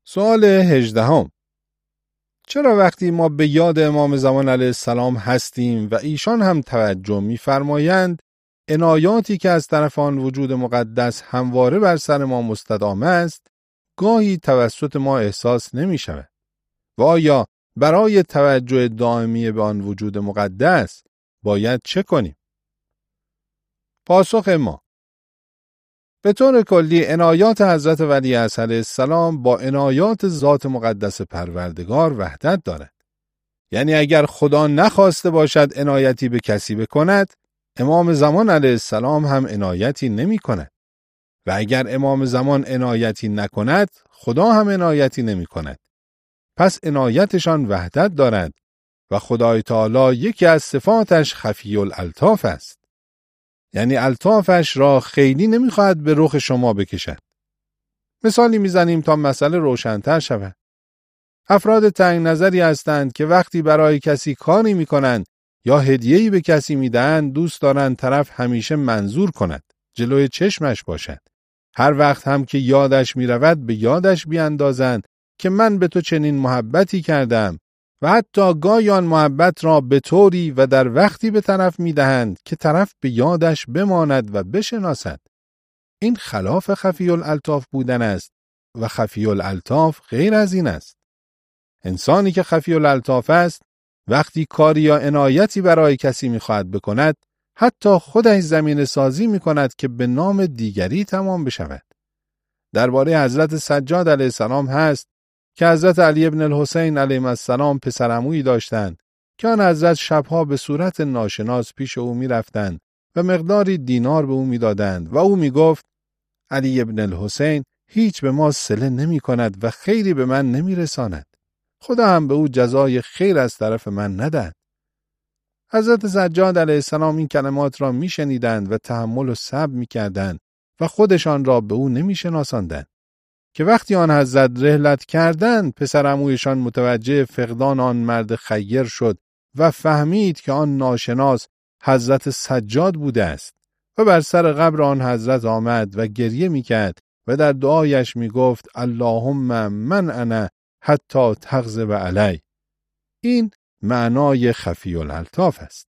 سوال 18: چرا وقتی ما به یاد امام زمان علیه السلام هستیم و ایشان هم توجه می‌فرمایند، عنایاتی که از طرف آن وجود مقدس همواره بر سر ما مستدام است، گاهی توسط ما احساس نمی‌شود؟ و آیا برای توجه دائمی به آن وجود مقدس باید چه کنیم؟ پاسخ ما: به طور کلی عنایات حضرت ولی عصر علیه السلام با عنایات ذات مقدس پروردگار وحدت دارد. یعنی اگر خدا نخواسته باشد عنایتی به کسی بکند، امام زمان علیه السلام هم عنایتی نمی کند. و اگر امام زمان عنایتی نکند، خدا هم عنایتی نمی کند. پس عنایتشان وحدت دارد و خدای تعالی یکی از صفاتش خفی الالطاف است. یعنی الطافش را خیلی نمیخواهد به رخ شما بکشد. مثالی میزنیم تا مسئله روشن‌تر شود. افراد تنگ نظری هستند که وقتی برای کسی کاری میکنند یا هدیه‌ای به کسی میدهند، دوست دارند طرف همیشه منظور کند، جلوی چشمش باشد. هر وقت هم که یادش میرود به یادش بیاندازند که من به تو چنین محبتی کردم، و حتی گاهی آن محبت را به طوری و در وقتی به طرف میدهند که طرف به یادش بماند و بشناسد. این خلاف خفی الالطاف بودن است و خفی الالطاف غیر از این است. انسانی که خفی الالطاف است، وقتی کاری یا عنایتی برای کسی میخواهد بکند، حتی خودش زمینه سازی میکند که به نام دیگری تمام بشود. درباره حضرت سجاد علیه السلام هست که حضرت علی ابن الحسین علیه السلام پسرعمویی داشتند که آن حضرت شبها به صورت ناشناس پیش او می رفتند و مقداری دینار به او می دادند و او می گفت: علی ابن الحسین هیچ به ما صله نمی کند و خیری به من نمی رساند. خدا هم به او جزای خیر از طرف من ندهد. حضرت سجاد علیه السلام این کلمات را می شنیدند و تحمل و صبر می کردند و خودشان را به او نمی شناساندند. که وقتی آن حضرت رحلت کردند، پسرعمویشان متوجه فقدان آن مرد خیر شد و فهمید که آن ناشناس حضرت سجاد بوده است و بر سر قبر آن حضرت آمد و گریه میکرد و در دعایش میگفت: اللهم من انا حتی تغضب علی. این معنای خفی الالطاف است.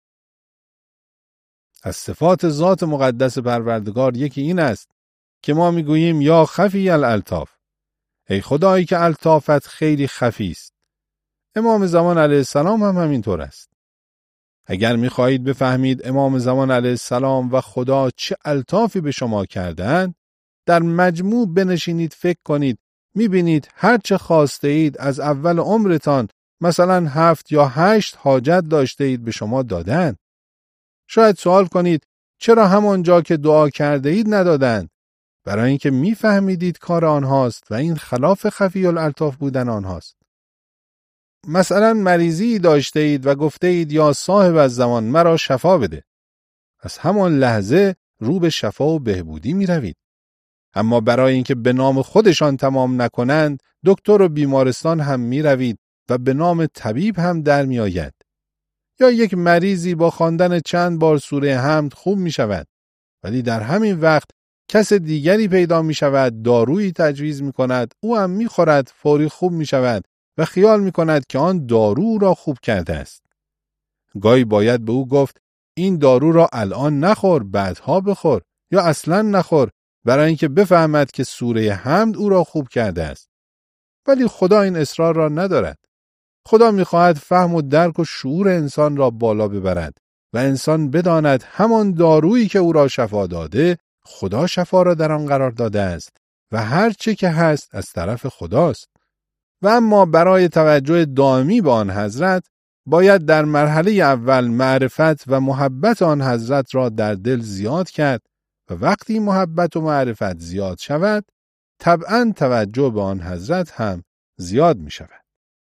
از صفات ذات مقدس پروردگار یکی این است که ما میگوییم: یا خفی الالطاف، ای خدایی که الطافت خیلی خفی است. امام زمان علیه السلام هم همینطور است. اگر میخواهید بفهمید امام زمان علیه السلام و خدا چه الطافی به شما کردند، در مجموع بنشینید فکر کنید، میبینید هر چه خواسته اید از اول عمرتان، مثلا 7 یا 8 حاجت داشته اید به شما دادند. شاید سوال کنید چرا همانجا که دعا کرده اید ندادند؟ برای اینکه میفهمیدید کار آنهاست و این خلاف خفی الالطاف بودن آنهاست. مثلا مریضی داشته اید و گفته اید: یا صاحب الزمان مرا شفا بده. از همان لحظه رو به شفا و بهبودی می روید. اما برای اینکه به نام خودشان تمام نکنند، دکتر و بیمارستان هم می روید و به نام طبیب هم در می آید. یا یک مریضی با خواندن چند بار سوره حمد خوب می شود، ولی در همین وقت کس دیگری پیدا می شود، دارویی تجویز می کند، او هم می خورد، فوری خوب می شود و خیال می کند که آن دارو را خوب کرده است. گاهی باید به او گفت: این دارو را الان نخور، بعدها بخور، یا اصلا نخور، برای اینکه بفهمد که سوره حمد او را خوب کرده است. ولی خدا این اصرار را ندارد. خدا می خواهد فهم و درک و شعور انسان را بالا ببرد و انسان بداند همان دارویی که او را شفا داده، خدا شفا را در آن قرار داده است و هر چه که هست از طرف خداست. و اما برای توجه دائمی به آن حضرت، باید در مرحله اول معرفت و محبت آن حضرت را در دل زیاد کرد و وقتی محبت و معرفت زیاد شود، طبعاً توجه به آن حضرت هم زیاد می شود.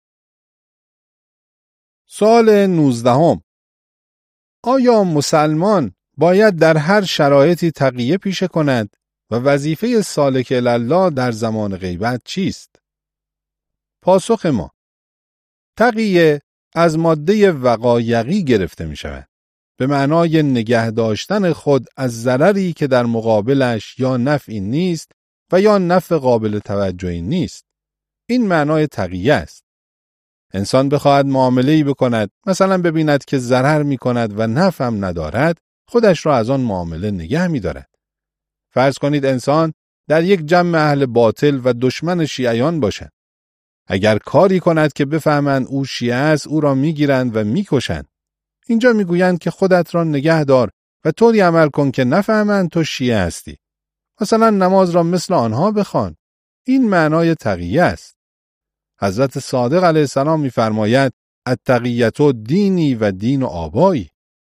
سوال 19: آیا مسلمان باید در هر شرایطی تقیه پیشه کند و وظیفه سالک الله در زمان غیبت چیست؟ پاسخ ما: تقیه از ماده وقایقی گرفته می شود، به معنای نگه داشتن خود از ضرری که در مقابلش یا نفعی نیست و یا نفع قابل توجهی نیست. این معنای تقیه است. انسان بخواهد معامله‌ای بکند، مثلا ببیند که ضرر می‌کند و نفع هم ندارد، خودش را از آن معامله نگه می‌دارد. فرض کنید انسان در یک جمع اهل باطل و دشمن شیعیان باشد. اگر کاری کند که بفهمند او شیعه است، او را می‌گیرند و می‌کشند. اینجا می‌گویند که خودت را نگه دار و طوری عمل کن که نفهمند تو شیعه هستی. مثلا نماز را مثل آنها بخوان. این معنای تقیه است. حضرت صادق علیه السلام می‌فرماید التقیة دینی و دین آبایی.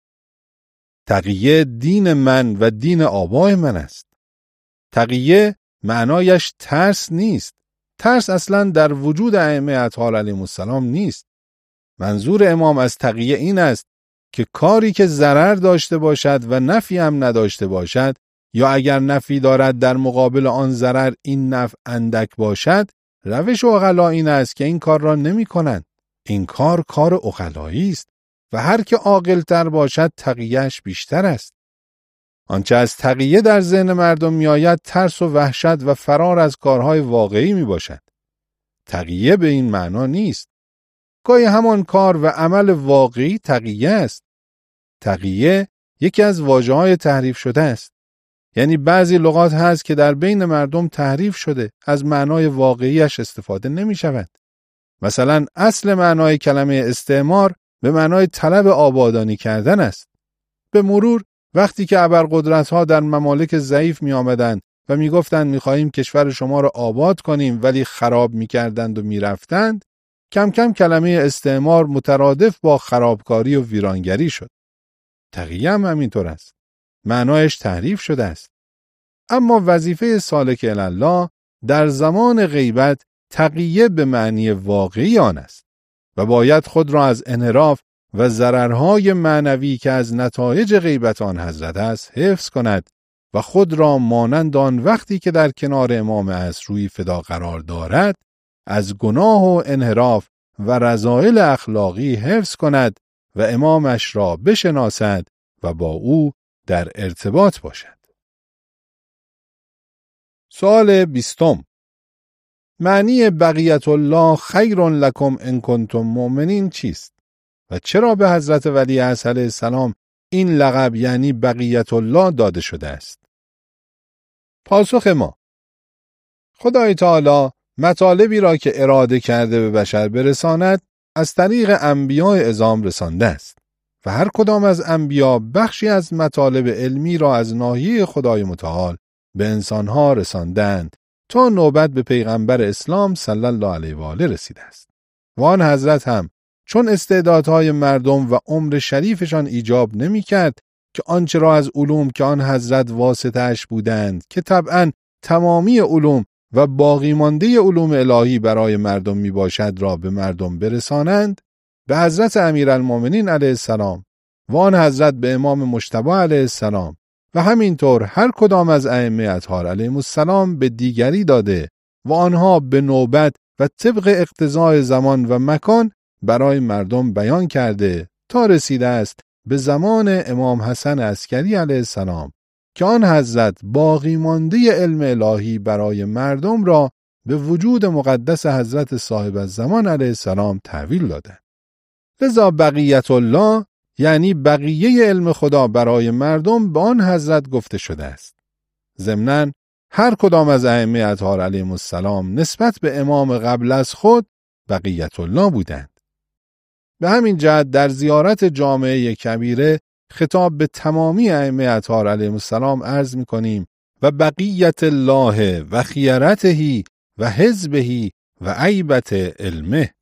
تقیه دین من و دین آبای من است. تقیه معنایش ترس نیست. ترس اصلا در وجود ائمه اطهار علیهم السلام نیست. منظور امام از تقیه این است که کاری که ضرر داشته باشد و نفی هم نداشته باشد، یا اگر نفی دارد در مقابل آن ضرر این نفع اندک باشد، روش عقلا این است که این کار را نمی کنند. این کار عقلایی است و هر که عاقل‌تر باشد تقیه‌اش بیشتر است. آنچه از تقیه در ذهن مردم می آید ترس و وحشت و فرار از کارهای واقعی می باشد. تقیه به این معنا نیست. گاهی همان کار و عمل واقعی تقیه است. تقیه یکی از واژه‌های تحریف شده است. یعنی بعضی لغات هست که در بین مردم تحریف شده، از معنای واقعیش استفاده نمی شود. مثلا اصل معنای کلمه استعمار به معنای طلب آبادانی کردن است. به مرور وقتی که ابرقدرت‌ها در ممالک ضعیف می آمدند و می گفتند می خواهیم کشور شما را آباد کنیم ولی خراب می کردند و می رفتند، کم کم کلمه استعمار مترادف با خرابکاری و ویرانگری شد. تقیه هم همینطور است. معنایش تحریف شده است. اما وظیفه سالک الله در زمان غیبت تقیه به معنی واقعی آن است و باید خود را از انحراف و ضررهای معنوی که از نتایج غیبت آن حضرت است حفظ کند و خود را مانند آن وقتی که در کنار امام عصر روی فدا قرار دارد از گناه و انحراف و رذایل اخلاقی حفظ کند و امامش را بشناسد و با او در ارتباط باشد. سوال 20. معنی بقیت الله خیر لکم ان کنتم مؤمنین چیست؟ و چرا به حضرت ولی عصر علیه السلام این لقب یعنی بقیت الله داده شده است؟ پاسخ ما: خدای تعالی مطالبی را که اراده کرده به بشر برساند از طریق انبیاء عظام رسانده است و هر کدام از انبیا بخشی از مطالب علمی را از ناحیه خدای متعال به انسانها رساندند تا نوبت به پیغمبر اسلام صلی الله علیه و آله رسیده است. و آن حضرت هم چون استعدادهای مردم و عمر شریفشان ایجاب نمی کرد که آنچه را از علوم که آن حضرت واسطه‌اش بودند که طبعاً تمامی علوم و باقی مانده علوم الهی برای مردم می باشد را به مردم برسانند، به حضرت امیرالمومنین علیه السلام و آن حضرت به امام مجتبی علیه السلام و همینطور هر کدام از ائمه اطهار علیهم السلام به دیگری داده و آنها به نوبت و طبق اقتضای زمان و مکان برای مردم بیان کرده تا رسیده است به زمان امام حسن عسکری علیه السلام که آن حضرت باقی مانده علم الهی برای مردم را به وجود مقدس حضرت صاحب الزمان علیه السلام تحویل دادند. لذا بقیت الله یعنی بقیه علم خدا برای مردم به آن حضرت گفته شده است. ضمناً هر کدام از ائمه اطهار علیهم السلام نسبت به امام قبل از خود بقیت الله بودند. به همین جهت در زیارت جامعه کبیره خطاب به تمامی ائمه اطهار علیهم السلام عرض می‌کنیم و بقیت الله و خیرته و حزبه و عیبت علمه.